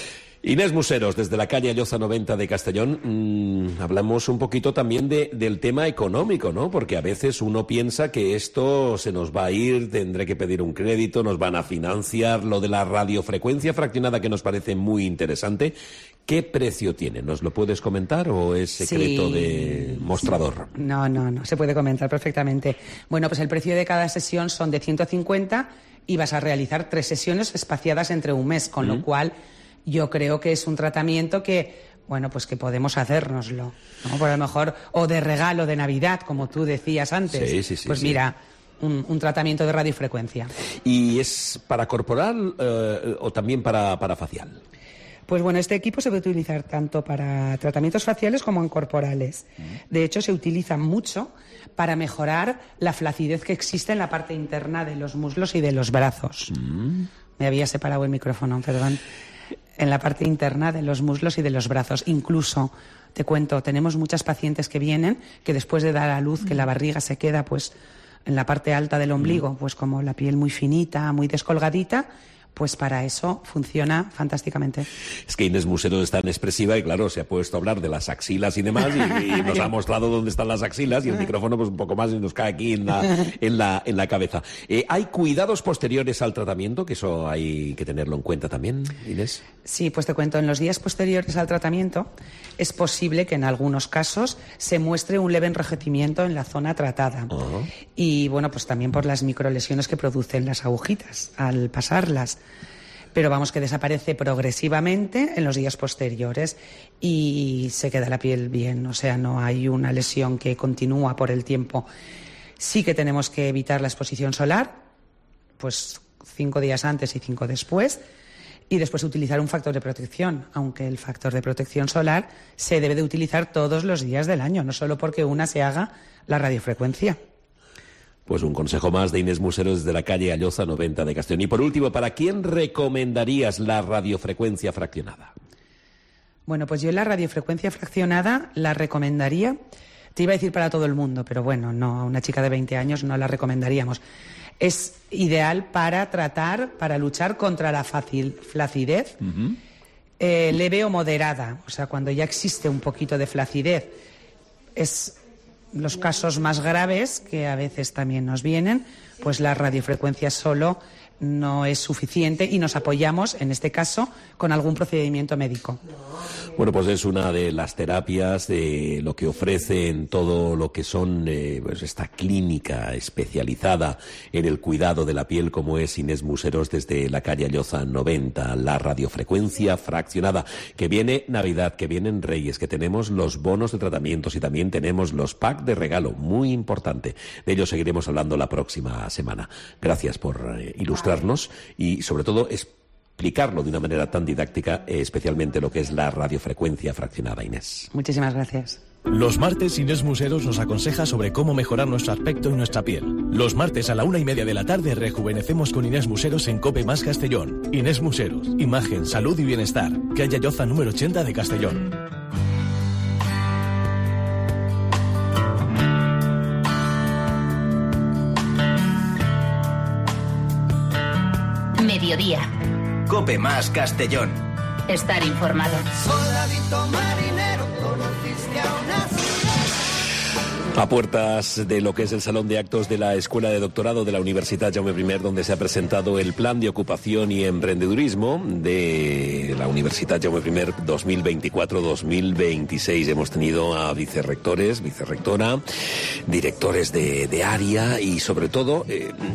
Inés Museros, desde la calle Alloza 90 de Castellón, hablamos un poquito también del tema económico, ¿no? Porque a veces uno piensa que esto se nos va a ir, tendré que pedir un crédito, nos van a financiar, lo de la radiofrecuencia fraccionada que nos parece muy interesante. ¿Qué precio tiene? ¿Nos lo puedes comentar o es secreto de mostrador? No, se puede comentar perfectamente. Bueno, pues el precio de cada sesión son de 150 y vas a realizar 3 sesiones espaciadas entre 1 mes, con lo cual yo creo que es un tratamiento que, bueno, pues que podemos hacérnoslo, ¿no? Por lo mejor, o de regalo de Navidad, como tú decías antes. Sí, pues mira, un tratamiento de radiofrecuencia. ¿Y es para corporal o también para facial? Pues bueno, este equipo se puede utilizar tanto para tratamientos faciales como en corporales. De hecho, se utiliza mucho para mejorar la flacidez que existe en la parte interna de los muslos y de los brazos. Me había separado el micrófono, perdón. En la parte interna de los muslos y de los brazos. Incluso, te cuento, tenemos muchas pacientes que vienen que después de dar a luz, que la barriga se queda pues en la parte alta del ombligo, pues como la piel muy finita, muy descolgadita, pues para eso funciona fantásticamente. Es que Inés Museros es tan expresiva y claro, se ha puesto a hablar de las axilas y demás y nos ha mostrado dónde están las axilas y el micrófono pues un poco más y nos cae aquí en la cabeza. ¿Hay cuidados posteriores al tratamiento? Que eso hay que tenerlo en cuenta también, Inés. Sí, pues te cuento, en los días posteriores al tratamiento es posible que en algunos casos se muestre un leve enrojecimiento en la zona tratada. Y bueno, pues también por las microlesiones que producen las agujitas al pasarlas. Pero vamos, que desaparece progresivamente en los días posteriores y se queda la piel bien, o sea, no hay una lesión que continúa por el tiempo. Sí que tenemos que evitar la exposición solar, pues 5 días antes y 5 después, y después utilizar un factor de protección, aunque el factor de protección solar se debe de utilizar todos los días del año, no solo porque una se haga la radiofrecuencia. Pues un consejo más de Inés Museros desde la calle Alloza 90 de Castellón. Y por último, ¿para quién recomendarías la radiofrecuencia fraccionada? Bueno, pues yo la radiofrecuencia fraccionada la recomendaría, te iba a decir para todo el mundo, pero bueno, no, a una chica de 20 años no la recomendaríamos. Es ideal para tratar, para luchar contra la flacidez leve o moderada, o sea, cuando ya existe un poquito de flacidez. Es los casos más graves, que a veces también nos vienen, pues la radiofrecuencia solo no es suficiente y nos apoyamos, en este caso, con algún procedimiento médico. Bueno, pues es una de las terapias de lo que ofrece en todo lo que son pues esta clínica especializada en el cuidado de la piel, como es Inés Museros, desde la calle Alloza 90, la radiofrecuencia fraccionada. Que viene Navidad, que vienen Reyes, que tenemos los bonos de tratamientos y también tenemos los packs de regalo, muy importante. De ello seguiremos hablando la próxima semana. Gracias por ilustrarnos y, sobre todo, explicarlo de una manera tan didáctica, especialmente lo que es la radiofrecuencia fraccionada, Inés. Muchísimas gracias. Los martes Inés Museros nos aconseja sobre cómo mejorar nuestro aspecto y nuestra piel. Los martes a la 1:30 de la tarde rejuvenecemos con Inés Museros en COPE más Castellón. Inés Museros, imagen, salud y bienestar. Calle Alloza número 80 de Castellón. Mediodía. COPE más Castellón. Estar informado. Soldadito marinero, conociste a una A puertas de lo que es el Salón de Actos de la Escuela de Doctorado de la Universidad Jaume I, donde se ha presentado el Plan de Ocupación y Emprendedurismo de la Universidad Jaume I 2024-2026. Hemos tenido a vicerrectores, vicerrectora, directores de área y, sobre todo,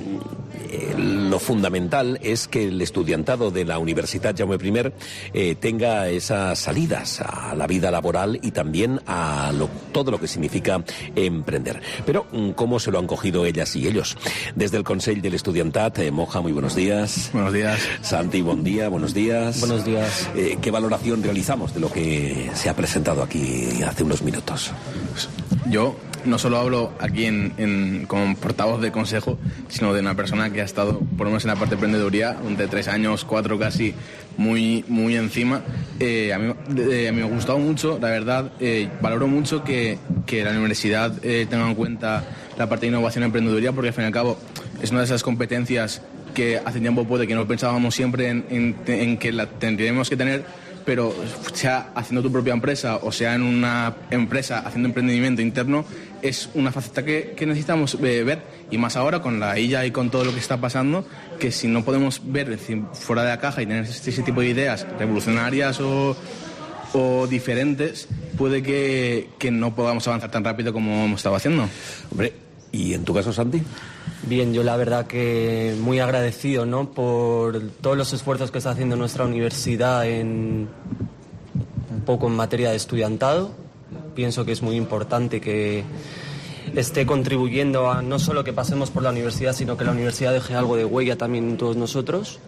lo fundamental es que el estudiantado de la Universidad Jaume I tenga esas salidas a la vida laboral y también a todo lo que significa emprender. Pero, ¿cómo se lo han cogido ellas y ellos? Desde el Consell del Estudiantat, Moja, muy buenos días. Buenos días. Santi, buen día, buenos días. Buenos días. ¿Qué valoración realizamos de lo que se ha presentado aquí hace unos minutos? Yo no solo hablo aquí como portavoz del consejo, sino de una persona que ha estado, por lo menos en la parte de emprendeduría, de 3 años, 4 casi, muy encima. A mí me ha gustado mucho, la verdad. Valoro mucho que la universidad tenga en cuenta la parte de innovación y emprendeduría, porque al fin y al cabo es una de esas competencias que hace tiempo puede que no pensábamos siempre en que la tendríamos que tener, pero sea haciendo tu propia empresa o sea en una empresa haciendo emprendimiento interno, es una faceta que necesitamos ver, y más ahora con la IA y con todo lo que está pasando, que si no podemos ver fuera de la caja y tener ese tipo de ideas revolucionarias o diferentes, puede que no podamos avanzar tan rápido como hemos estado haciendo. Hombre, ¿y en tu caso, Santi? Bien, yo la verdad que muy agradecido, ¿no?, por todos los esfuerzos que está haciendo nuestra universidad un poco en materia de estudiantado. Pienso que es muy importante que esté contribuyendo a no solo que pasemos por la universidad, sino que la universidad deje algo de huella también en todos nosotros.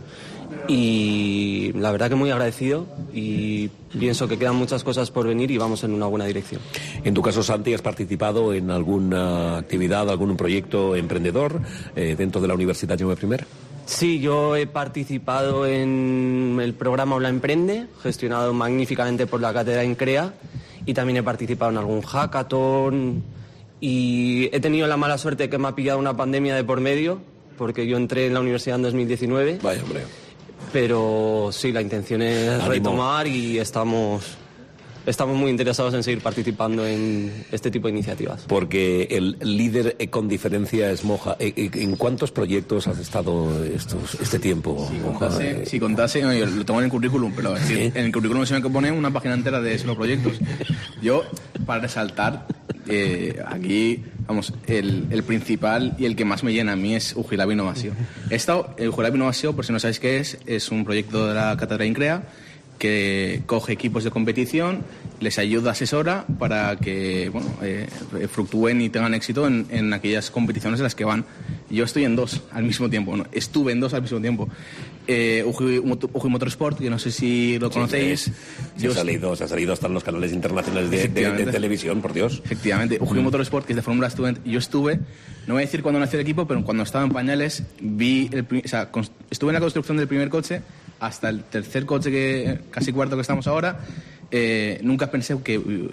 Y la verdad que muy agradecido, y pienso que quedan muchas cosas por venir y vamos en una buena dirección. En tu caso, Santi, ¿has participado en alguna actividad, algún proyecto emprendedor dentro de la Universidad Jaume I? Sí, yo he participado en el programa Hola Emprende, gestionado magníficamente por la cátedra INCREA, y también he participado en algún hackathon, y he tenido la mala suerte de que me ha pillado una pandemia de por medio, porque yo entré en la universidad en 2019. Vaya, hombre. Pero sí, la intención es retomar, y estamos muy interesados en seguir participando en este tipo de iniciativas. Porque el líder con diferencia es Moja. ¿En cuántos proyectos has estado este tiempo, Moja? Si contase, yo lo tengo en el currículum, pero es decir, en el currículum se me pone una página entera de esos proyectos. Yo, para resaltar, aquí, vamos, el principal y el que más me llena a mí es Ujilab Innovació. El Ujilab Innovació, por si no sabéis qué es un proyecto de la cátedra INCREA que coge equipos de competición, les ayuda, asesora para que fluctúen y tengan éxito en aquellas competiciones en las que van. Yo estoy en 2 al mismo tiempo, ¿no? Estuve en 2 al mismo tiempo. Uji Motorsport, que no sé si lo conocéis. Se ha salido hasta en los canales internacionales de televisión, por Dios. Efectivamente, Uji Motorsport, que es de Fórmula Student. Yo estuve, no voy a decir cuándo nació el equipo, pero cuando estaba en pañales estuve en la construcción del primer coche hasta el tercer coche, casi cuarto que estamos ahora. Nunca pensé que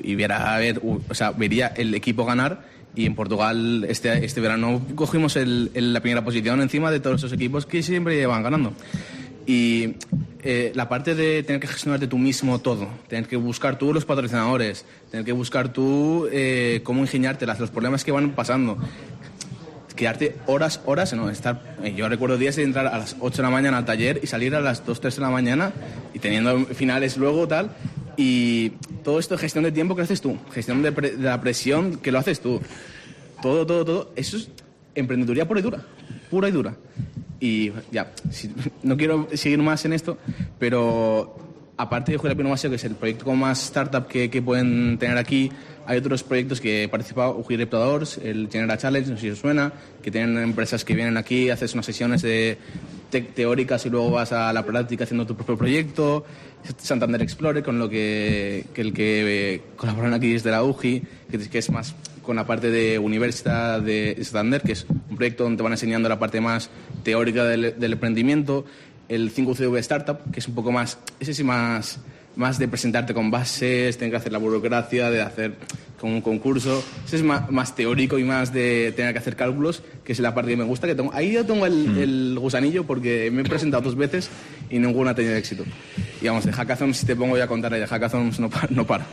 vería el equipo ganar, y en Portugal este verano cogimos la primera posición encima de todos esos equipos que siempre llevan ganando. Y la parte de tener que gestionarte tú mismo todo, tener que buscar tú los patrocinadores, tener que buscar tú cómo ingeniártelas, los problemas que van pasando, quedarte horas, no, yo recuerdo días de entrar a las 8 de la mañana al taller y salir a las 2, 3 de la mañana y teniendo finales luego tal, y todo esto, gestión de tiempo que haces tú, gestión de la presión que lo haces tú, todo, eso es emprendeduría pura y dura. Y ya, no quiero seguir más en esto, pero aparte de Ujiri Innovació, que es el proyecto como más startup que pueden tener aquí, hay otros proyectos que he participado, Ujiri Exploradors, el Genera Challenge, no sé si os suena, que tienen empresas que vienen aquí, haces unas sesiones teóricas y luego vas a la práctica haciendo tu propio proyecto. Santander Explorer, con lo que colaboran aquí desde la UJI, que es más con la parte de Universidad de Santander, que es un proyecto donde te van enseñando la parte más teórica del emprendimiento. El 5CV Startup, que es un poco más, ese sí más de presentarte con bases, tener que hacer la burocracia, de hacer con un concurso. Ese es más teórico y más de tener que hacer cálculos, que es la parte que me gusta. Ahí yo tengo el gusanillo, porque me he presentado 2 veces y ninguna ha tenido éxito. Y vamos, de hackathons, si te pongo ya a contar, de hackathons no para.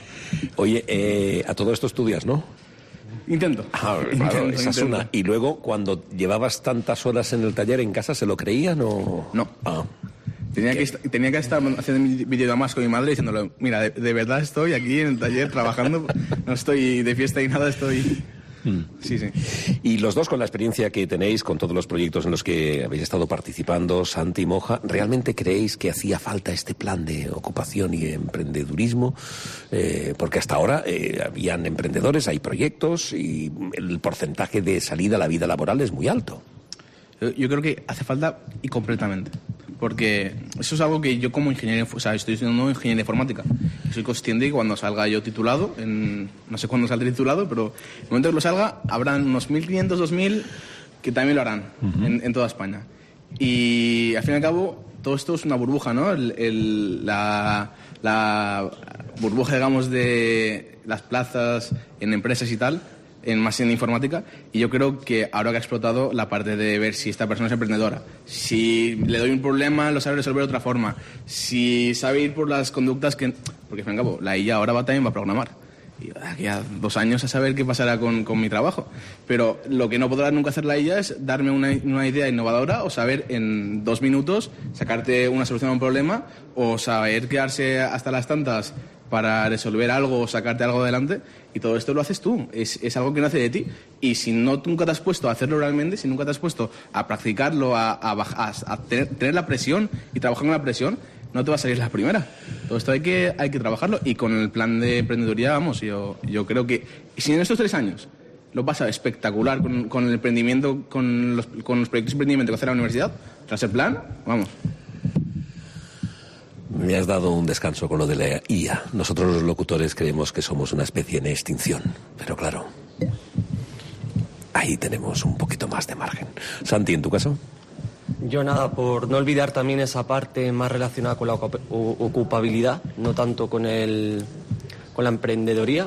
Oye, a todo esto estudias, ¿no? Intento. Claro, esa es una. Y luego, cuando llevabas tantas horas en el taller, ¿en casa se lo creían o...? No. Tenía que estar haciendo videollamadas con mi madre diciéndole, mira, de verdad estoy aquí en el taller trabajando, no estoy de fiesta y nada, estoy... Sí. Y los dos, con la experiencia que tenéis, con todos los proyectos en los que habéis estado participando, Santi y Moja, ¿realmente creéis que hacía falta este plan de ocupación y emprendedurismo? Porque hasta ahora habían emprendedores, hay proyectos y el porcentaje de salida a la vida laboral es muy alto. Yo creo que hace falta y completamente. Porque eso es algo que yo como ingeniero, estoy estudiando ingeniería informática. Soy consciente que cuando salga yo titulado, no sé cuándo saldré titulado, pero en el momento que lo salga, habrán unos 1.500, 2.000 que también lo harán en toda España. Y al fin y al cabo, todo esto es una burbuja, ¿no? La burbuja, digamos, de las plazas en empresas y tal, más en informática, y yo creo que ahora que ha explotado la parte de ver si esta persona es emprendedora, si le doy un problema lo sabe resolver de otra forma, si sabe ir por las conductas que... Porque, al fin y al cabo, la IA ahora también va a programar, y aquí a 2 años a saber qué pasará con mi trabajo, pero lo que no podrá nunca hacer la IA es darme una idea innovadora o saber en 2 minutos sacarte una solución a un problema, o saber quedarse hasta las tantas para resolver algo o sacarte algo adelante, y todo esto lo haces tú, es algo que nace de ti, y si nunca te has puesto a hacerlo realmente, si nunca te has puesto a practicarlo, a tener la presión y trabajar con la presión, no te va a salir la primera. Todo esto hay que trabajarlo, y con el plan de emprendeduría, vamos, yo creo que si en estos 3 años lo pasa espectacular con el emprendimiento, con los proyectos de emprendimiento que hace la universidad, tras el plan, vamos. Me has dado un descanso con lo de la IA. Nosotros los locutores creemos que somos una especie en extinción, pero claro, ahí tenemos un poquito más de margen. Santi, ¿en tu caso? Yo nada, por no olvidar también esa parte más relacionada con la ocupabilidad, no tanto con la emprendedoría.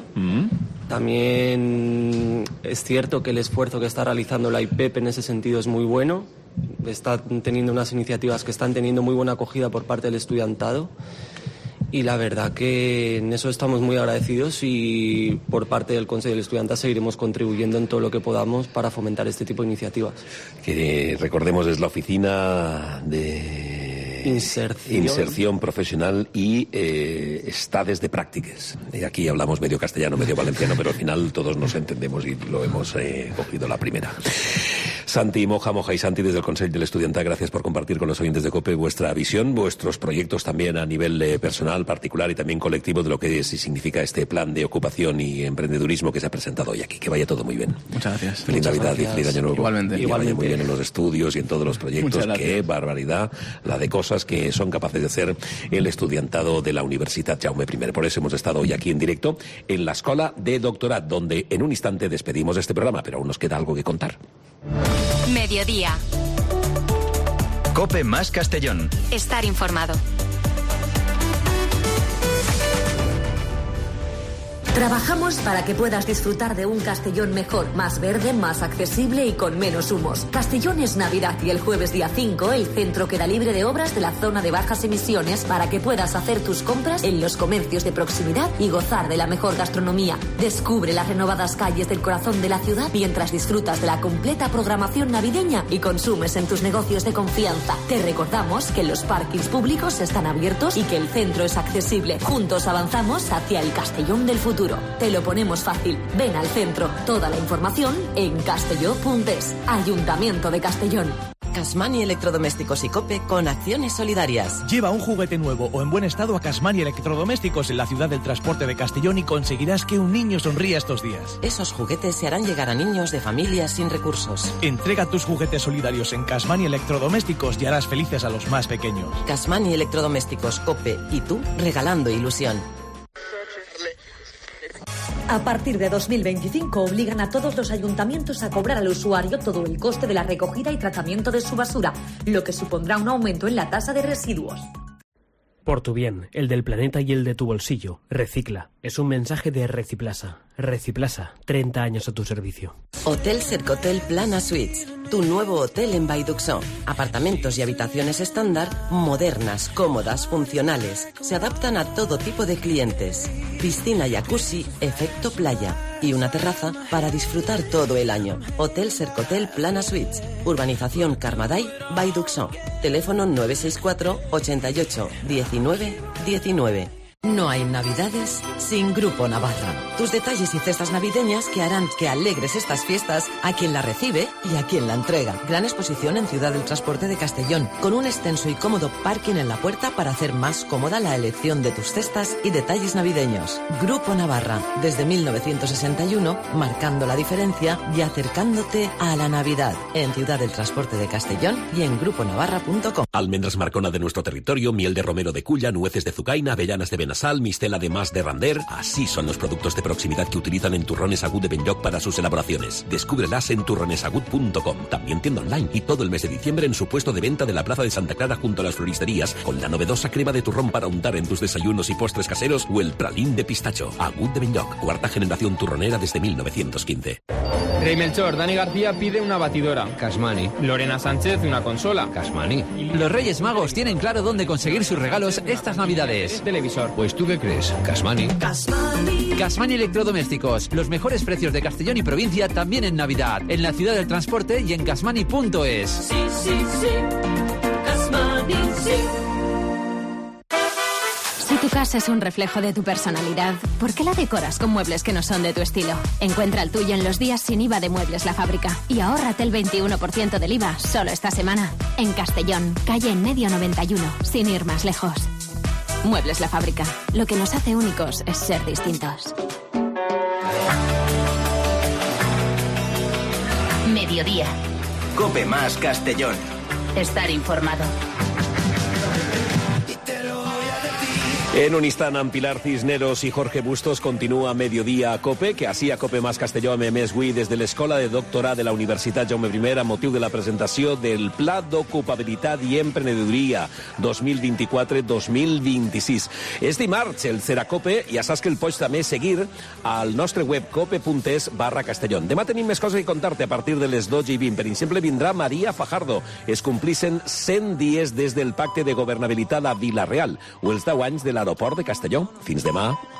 También es cierto que el esfuerzo que está realizando la IPEP en ese sentido es muy bueno. Está teniendo unas iniciativas que están teniendo muy buena acogida por parte del estudiantado, y la verdad que en eso estamos muy agradecidos, y por parte del Consejo del Estudiantado seguiremos contribuyendo en todo lo que podamos para fomentar este tipo de iniciativas. Que recordemos, es la oficina de Inserción Profesional y Estades de Prácticas. Aquí hablamos medio castellano, medio valenciano, pero al final todos nos entendemos y lo hemos cogido la primera. Santi y Moja y Santi desde el Consell del Estudiantado, gracias por compartir con los oyentes de COPE vuestra visión, vuestros proyectos también a nivel personal, particular y también colectivo, de lo que significa este plan de ocupación y emprendedurismo que se ha presentado hoy aquí. Que vaya todo muy bien. Muchas gracias. Feliz Navidad y feliz año nuevo. Igualmente. Que vaya muy bien en los estudios y en todos los proyectos. Qué barbaridad la de cosas que son capaces de hacer el estudiantado de la Universitat Jaume I. Por eso hemos estado hoy aquí en directo en la Escola de Doctorat, donde en un instante despedimos este programa, pero aún nos queda algo que contar. Mediodía. COPE más Castellón. Estar informado. Trabajamos para que puedas disfrutar de un Castellón mejor, más verde, más accesible y con menos humos. Castellón es Navidad y el jueves día 5 el centro queda libre de obras de la zona de bajas emisiones para que puedas hacer tus compras en los comercios de proximidad y gozar de la mejor gastronomía. Descubre las renovadas calles del corazón de la ciudad mientras disfrutas de la completa programación navideña y consumes en tus negocios de confianza. Te recordamos que los parkings públicos están abiertos y que el centro es accesible. Juntos avanzamos hacia el Castellón del futuro. Te lo ponemos fácil. Ven al centro. Toda la información en castelló.es. Ayuntamiento de Castellón. Casmani Electrodomésticos y Cope con acciones solidarias. Lleva un juguete nuevo o en buen estado a Casmani Electrodomésticos en la ciudad del transporte de Castellón y conseguirás que un niño sonría estos días. Esos juguetes se harán llegar a niños de familias sin recursos. Entrega tus juguetes solidarios en Casmani Electrodomésticos y harás felices a los más pequeños. Casmani Electrodomésticos, Cope y tú regalando ilusión. A partir de 2025 obligan a todos los ayuntamientos a cobrar al usuario todo el coste de la recogida y tratamiento de su basura, lo que supondrá un aumento en la tasa de residuos. Por tu bien, el del planeta y el de tu bolsillo, recicla. Es un mensaje de Reciplasa. Reciplasa, 30 años a tu servicio. Hotel Sercotel Plana Suites, tu nuevo hotel en Baiduxó. Apartamentos y habitaciones estándar, modernas, cómodas, funcionales. Se adaptan a todo tipo de clientes. Piscina, jacuzzi, efecto playa. Y una terraza para disfrutar todo el año. Hotel Sercotel Plana Suites. Urbanización Carmaday, Baiduxó. Teléfono 964 88 19 19. No hay navidades sin Grupo Navarra. Tus detalles y cestas navideñas que harán que alegres estas fiestas a quien la recibe y a quien la entrega. Gran exposición en Ciudad del Transporte de Castellón, con un extenso y cómodo parking en la puerta para hacer más cómoda la elección de tus cestas y detalles navideños. Grupo Navarra, desde 1961, marcando la diferencia y acercándote a la Navidad. En Ciudad del Transporte de Castellón y en gruponavarra.com. Almendras Marcona de nuestro territorio, miel de romero de Culla, nueces de Zucaina, avellanas de Benasal, mistela de Mas de Rander. Así son los productos de proximidad que utilizan en Turrones Agut de Benlloc para sus elaboraciones. Descúbrelas en turronesagut.com. También tienda online y todo el mes de diciembre en su puesto de venta de la Plaza de Santa Clara junto a las floristerías, con la novedosa crema de turrón para untar en tus desayunos y postres caseros o el pralín de pistacho. Agut de Benlloc, cuarta generación turronera desde 1915. Rey Melchor, Dani García pide una batidora. Casmani. Lorena Sánchez, una consola. Casmani. Los Reyes Magos tienen claro dónde conseguir sus regalos estas Navidades. Televisor. Pues ¿tú qué crees? Casmani. Casmani Electrodomésticos. Los mejores precios de Castellón y provincia también en Navidad. En la ciudad del transporte y en casmani.es. Sí, sí, sí. Casmani, sí. Si tu casa es un reflejo de tu personalidad, ¿por qué la decoras con muebles que no son de tu estilo? Encuentra el tuyo en los días sin IVA de Muebles La Fábrica y ahórrate el 21% del IVA solo esta semana. En Castellón, calle en medio 91, sin ir más lejos. Muebles La Fábrica. Lo que nos hace únicos es ser distintos. Mediodía. Cope más Castellón. Estar informado. En un instant, amb Pilar Cisneros i Jorge Bustos continua Mediodía a Cope, que així a Cope Mas Castelló hem emès avui des de l'Escola de Doctorat de la Universitat Jaume I a motiu de la presentació del Pla d'Ocupabilitat i Emprenedoria 2024-2026. És dimarts, el Ceracope, i ja saps que el pots també seguir al nostre web cope.es/Castellón. Demà tenim més coses que contar-te a partir de les 12:20. Per exemple, vindrà María Fajardo. Es complixen 100 dies des del Pacte de Governabilitat a Vila-real o els 10 anys de l'aeroport de Castelló. Fins demà.